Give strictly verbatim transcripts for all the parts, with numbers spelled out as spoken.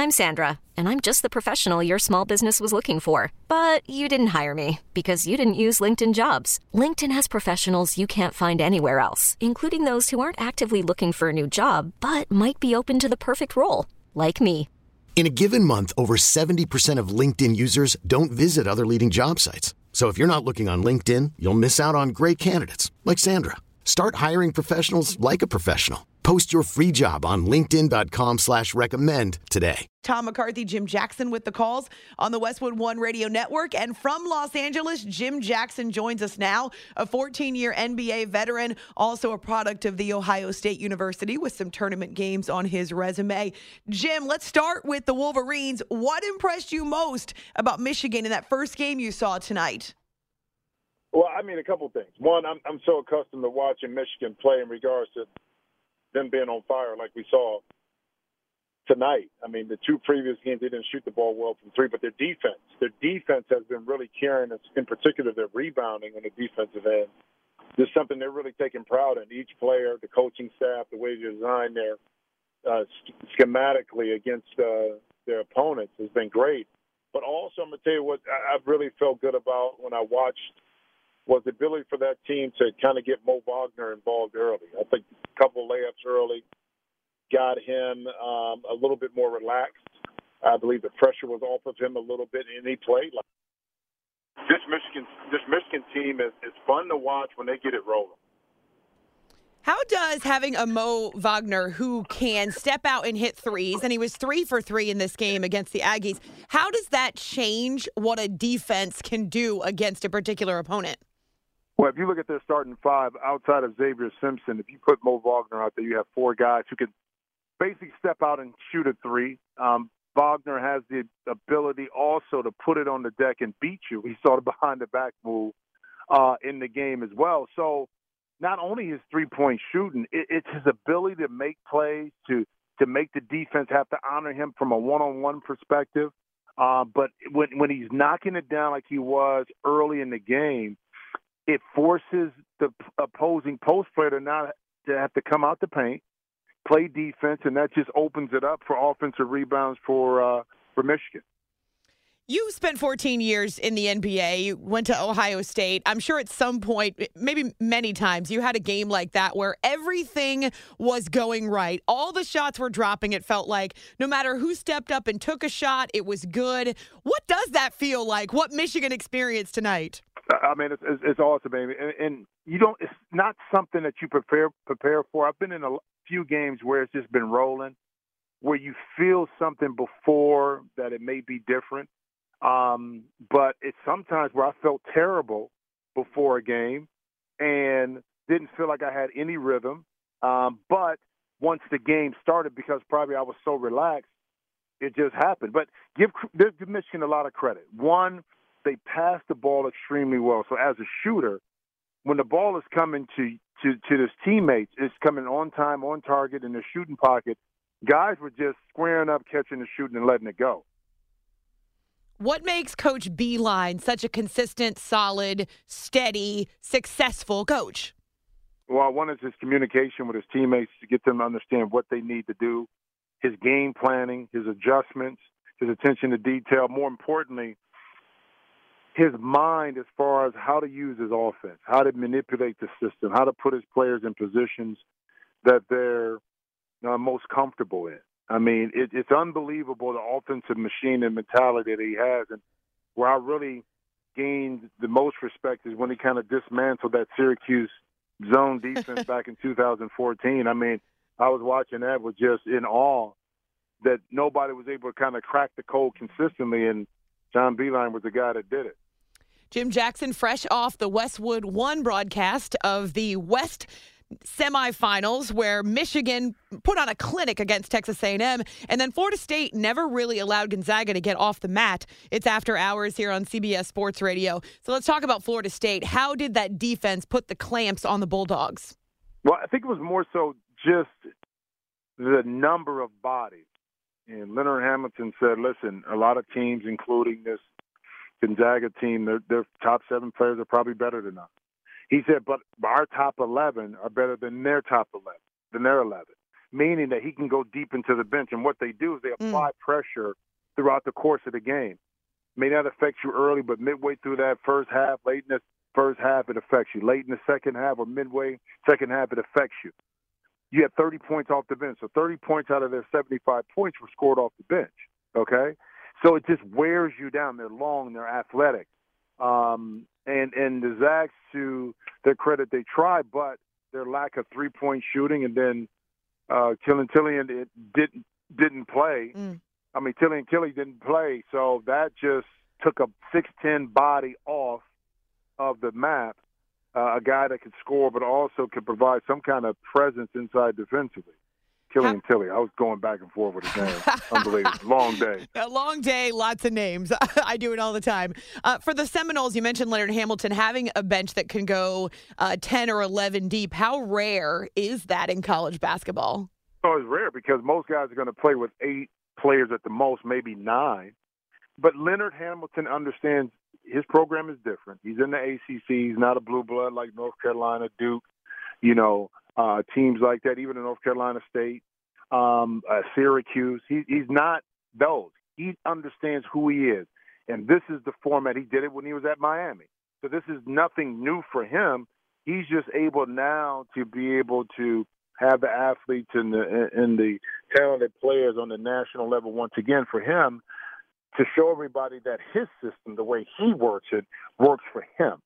I'm Sandra, and I'm just the professional your small business was looking for. But you didn't hire me because you didn't use LinkedIn Jobs. LinkedIn has professionals you can't find anywhere else, including those who aren't actively looking for a new job, but might be open to the perfect role, like me. In a given month, over seventy percent of LinkedIn users don't visit other leading job sites. So if you're not looking on LinkedIn, you'll miss out on great candidates like Sandra. Start hiring professionals like a professional. Post your free job on linkedin.com slash recommend today. Tom McCarthy, Jim Jackson with the calls on the Westwood One Radio Network. And from Los Angeles, Jim Jackson joins us now, a fourteen-year N B A veteran, also a product of The Ohio State University with some tournament games on his resume. Jim, let's start with the Wolverines. What impressed you most about Michigan in that first game you saw tonight? Well, I mean, a couple things. One, I'm, I'm so accustomed to watching Michigan play in regards to them being on fire like we saw tonight. I mean, the two previous games, they didn't shoot the ball well from three, but their defense, their defense has been really carrying us, in particular their rebounding on the defensive end. This is something they're really taking pride in. Each player, the coaching staff, the way they design their uh, schematically against uh, their opponents has been great. But also, I'm going to tell you what I, I really felt good about when I watched was the ability for that team to kind of get Mo Wagner involved early. I think a couple of layups early got him um, a little bit more relaxed. I believe the pressure was off of him a little bit, and he played like this Michigan. This Michigan team is, is fun to watch when they get it rolling. How does having a Mo Wagner who can step out and hit threes, and he was three for three in this game against the Aggies, how does that change what a defense can do against a particular opponent? Well, if you look at their starting five, outside of Xavier Simpson, if you put Mo Wagner out there, you have four guys who can basically step out and shoot a three. Um, Wagner has the ability also to put it on the deck and beat you. We saw the behind-the-back move uh, in the game as well. So not only his three-point shooting, it, it's his ability to make plays, to to make the defense have to honor him from a one-on-one perspective. Uh, but when when he's knocking it down like he was early in the game, it forces the opposing post player to not to have to come out the paint, play defense, and that just opens it up for offensive rebounds for uh, for Michigan. You spent fourteen years in the N B A. You went to Ohio State. I'm sure at some point, maybe many times, you had a game like that where everything was going right. All the shots were dropping, it felt like. No matter who stepped up and took a shot, it was good. What does that feel like? What Michigan experienced tonight? I mean, it's, it's, it's awesome, baby. And, and you don't. It's not something that you prepare prepare for. I've been in a few games where it's just been rolling, where you feel something before that it may be different. Um, but it's sometimes where I felt terrible before a game and didn't feel like I had any rhythm. Um, but once the game started, because probably I was so relaxed, it just happened. But give, give Michigan a lot of credit. One, they passed the ball extremely well. So as a shooter, when the ball is coming to, to, to his teammates, it's coming on time, on target, in the shooting pocket. Guys were just squaring up, catching the shooting, and letting it go. What makes Coach Beilein such a consistent, solid, steady, successful coach? Well, one is his communication with his teammates to get them to understand what they need to do, his game planning, his adjustments, his attention to detail. More importantly, his mind as far as how to use his offense, how to manipulate the system, how to put his players in positions that they're uh, most comfortable in. I mean, it, it's unbelievable, the offensive machine and mentality that he has. And where I really gained the most respect is when he kind of dismantled that Syracuse zone defense back in two thousand fourteen. I mean, I was watching that with just in awe that nobody was able to kind of crack the code consistently, and John Beilein was the guy that did it. Jim Jackson, fresh off the Westwood One broadcast of the West semifinals, where Michigan put on a clinic against Texas A and M, and then Florida State never really allowed Gonzaga to get off the mat. It's After Hours here on C B S Sports Radio. So let's talk about Florida State. How did that defense put the clamps on the Bulldogs? Well, I think it was more so just the number of bodies. And Leonard Hamilton said, listen, a lot of teams, including this Gonzaga team, their, their top seven players are probably better than us. He said, but our top eleven are better than their top eleven, than their eleven. meaning that he can go deep into the bench. And what they do is they apply Mm. pressure throughout the course of the game. May not affect you early, but midway through that first half, late in the first half, it affects you. Late in the second half or midway second half, it affects you. You had thirty points off the bench. So thirty points out of their seventy-five points were scored off the bench, okay? So it just wears you down. They're long, they're athletic. Um, and, and the Zags, to their credit, they tried, but their lack of three-point shooting, and then uh, Killian Tillian it didn't, didn't play. Mm. I mean, Tillian Tilly didn't play, so that just took a six ten body off of the map, uh, a guy that could score but also could provide some kind of presence inside defensively. Killian How- Tilly. I was going back and forth with his name. Unbelievable. Long day. A long day, lots of names. I do it all the time. Uh, for the Seminoles, you mentioned Leonard Hamilton having a bench that can go uh, ten or eleven deep. How rare is that in college basketball? Oh, it's rare because most guys are going to play with eight players at the most, maybe nine. But Leonard Hamilton understands his program is different. He's in the A C C. He's not a blue blood like North Carolina, Duke, you know, uh, teams like that, even in North Carolina State, um, uh, Syracuse. He, he's not those. He understands who he is. And this is the format. He did it when he was at Miami. So this is nothing new for him. He's just able now to be able to have the athletes and the, and the talented players on the national level once again for him to show everybody that his system, the way he works it, works for him.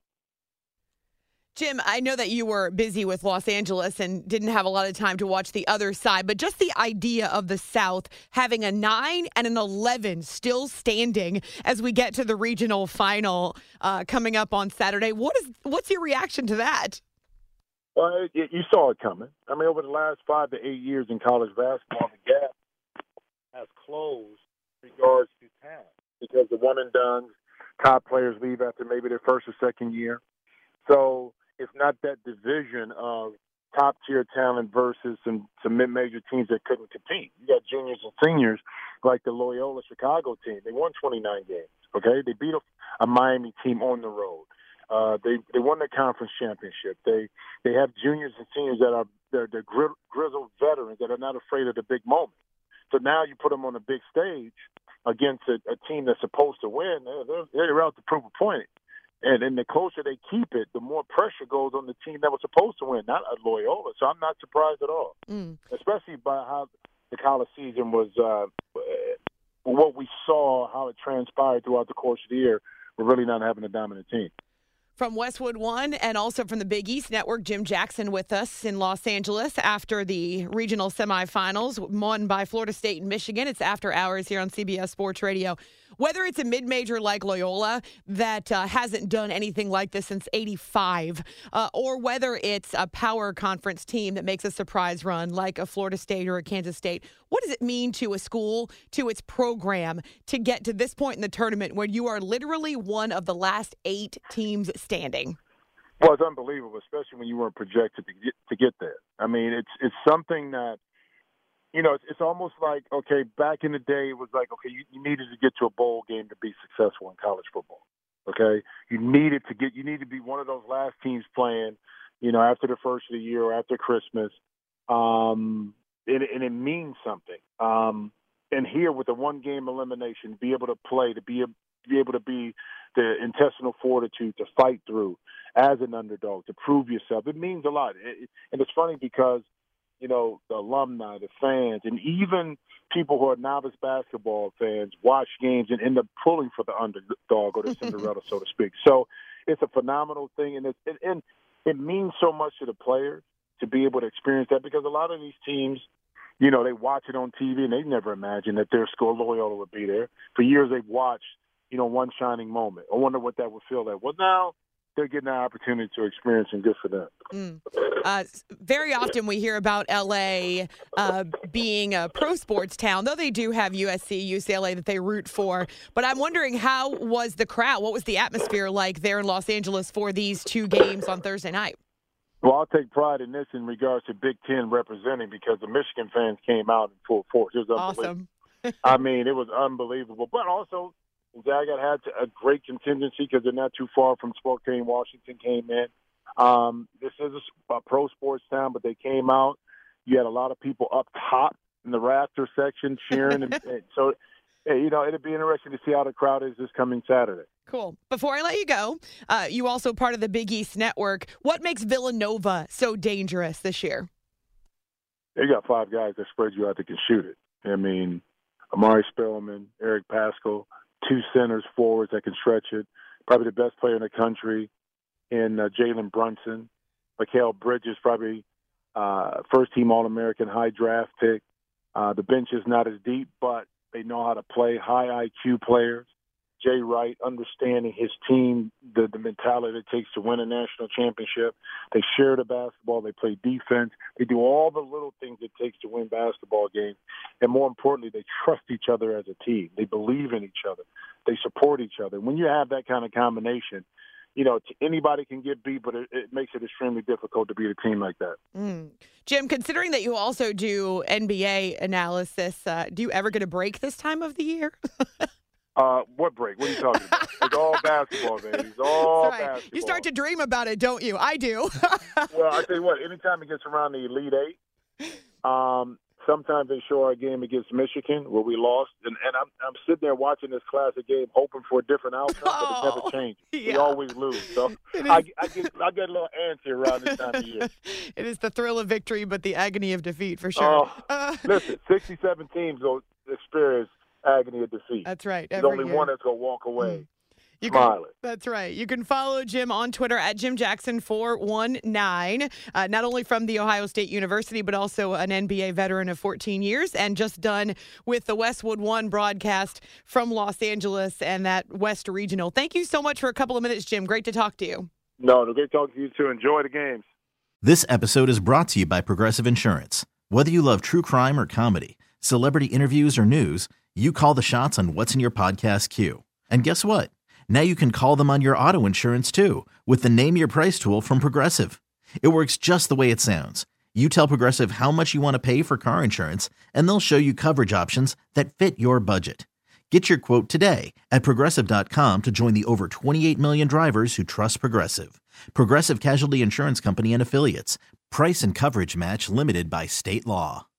Jim, I know that you were busy with Los Angeles and didn't have a lot of time to watch the other side, but just the idea of the South having a nine and an eleven still standing as we get to the regional final uh, coming up on Saturday. What is what's your reaction to that? Well, it, you saw it coming. I mean, over the last five to eight years in college basketball, the gap has closed in regards to talent because the one and done top players leave after maybe their first or second year. So it's not that division of top tier talent versus some, some mid major teams that couldn't compete. You got juniors and seniors like the Loyola Chicago team. They won twenty-nine games. Okay, they beat a, a Miami team on the road. Uh, they they won the conference championship. They they have juniors and seniors that are they're, they're gri- grizzled veterans that are not afraid of the big moment. So now you put them on a big stage against a, a team that's supposed to win. They're, they're out to prove a point. And, and the closer they keep it, the more pressure goes on the team that was supposed to win, not a Loyola. So I'm not surprised at all, Mm. especially by how the college season was, uh, what we saw, how it transpired throughout the course of the year. We're really not having a dominant team. From Westwood One and also from the Big East Network, Jim Jackson with us in Los Angeles after the regional semifinals won by Florida State and Michigan. It's after hours here on C B S Sports Radio. Whether it's a mid-major like Loyola that uh, hasn't done anything like this since eighty-five, uh, or whether it's a power conference team that makes a surprise run like a Florida State or a Kansas State, what does it mean to a school, to its program, to get to this point in the tournament where you are literally one of the last eight teams standing? Well, it's unbelievable, especially when you weren't projected to get, to get there. I mean, it's it's something that, you know, it's, it's almost like, okay, back in the day, it was like, okay, you, you needed to get to a bowl game to be successful in college football. Okay, you needed to get, you need to be one of those last teams playing, you know, after the first of the year or after Christmas, um, and, and it means something. Um, and here with the one game elimination, be able to play, to be a, be able to be the intestinal fortitude to fight through as an underdog, to prove yourself, it means a lot. It, and it's funny because, you know, the alumni, the fans, and even people who are novice basketball fans watch games and end up pulling for the underdog or the Cinderella, so to speak. So it's a phenomenal thing, and, it's, and, and it means so much to the players to be able to experience that because a lot of these teams, you know, they watch it on T V and they never imagined that their school Loyola would be there. For years they've watched, you know, one shining moment. I wonder what that would feel like. Well, now they're getting an opportunity to experience, and good for them. Mm. Uh, very often we hear about L A uh, being a pro sports town, though they do have U S C, U C L A that they root for. But I'm wondering, how was the crowd? What was the atmosphere like there in Los Angeles for these two games on Thursday night? Well, I'll take pride in this in regards to Big Ten representing because the Michigan fans came out in full force. It was unbelievable. Awesome. I mean, it was unbelievable. But also, Gonzaga had a great contingency because they're not too far from Spokane. Washington came in. Um, this is a, a pro sports town, but they came out. You had a lot of people up top in the rafter section cheering. and, and so, you know, it'd be interesting to see how the crowd is this coming Saturday. Cool. Before I let you go, uh, you also part of the Big East Network. What makes Villanova so dangerous this year? They got five guys that spread you out that can shoot it. I mean, Amari Spellman, Eric Paschal, two centers, forwards that can stretch it. Probably the best player in the country in uh, Jalen Brunson. Mikal Bridges, probably uh, first-team All-American, high draft pick. Uh, the bench is not as deep, but they know how to play. High I Q players. Jay Wright, understanding his team, the, the mentality it takes to win a national championship. They share the basketball. They play defense. They do all the little things it takes to win basketball games. And more importantly, they trust each other as a team. They believe in each other. They support each other. When you have that kind of combination, you know, anybody can get beat, but it, it makes it extremely difficult to beat a team like that. Mm. Jim, considering that you also do N B A analysis, uh, do you ever get a break this time of the year? Uh, what break? What are you talking about? It's all basketball, baby. It's all right. basketball. You start to dream about it, don't you? I do. Well, I tell you what, anytime it gets around the Elite Eight, um, sometimes they show our game against Michigan where we lost, and, and I'm, I'm sitting there watching this classic game hoping for a different outcome, oh, but it never changes. Yeah. We always lose. So I, I, get, I get a little antsy around this time of year. It is the thrill of victory, but the agony of defeat for sure. Uh, uh, listen, sixty-seven teams will experience agony of defeat. That's right. There's only year. one that's going to walk away. Mm. You Smiling. Can, that's right. You can follow Jim on Twitter at Jim Jackson four one nine, uh, not only from The Ohio State University, but also an N B A veteran of fourteen years and just done with the Westwood One broadcast from Los Angeles and that West Regional. Thank you so much for a couple of minutes, Jim. Great to talk to you. No, no, great talking to you too. Enjoy the games. This episode is brought to you by Progressive Insurance. Whether you love true crime or comedy, celebrity interviews or news, you call the shots on what's in your podcast queue. And guess what? Now you can call them on your auto insurance too with the Name Your Price tool from Progressive. It works just the way it sounds. You tell Progressive how much you want to pay for car insurance, and they'll show you coverage options that fit your budget. Get your quote today at Progressive dot com to join the over twenty-eight million drivers who trust Progressive. Progressive Casualty Insurance Company and Affiliates. Price and coverage match limited by state law.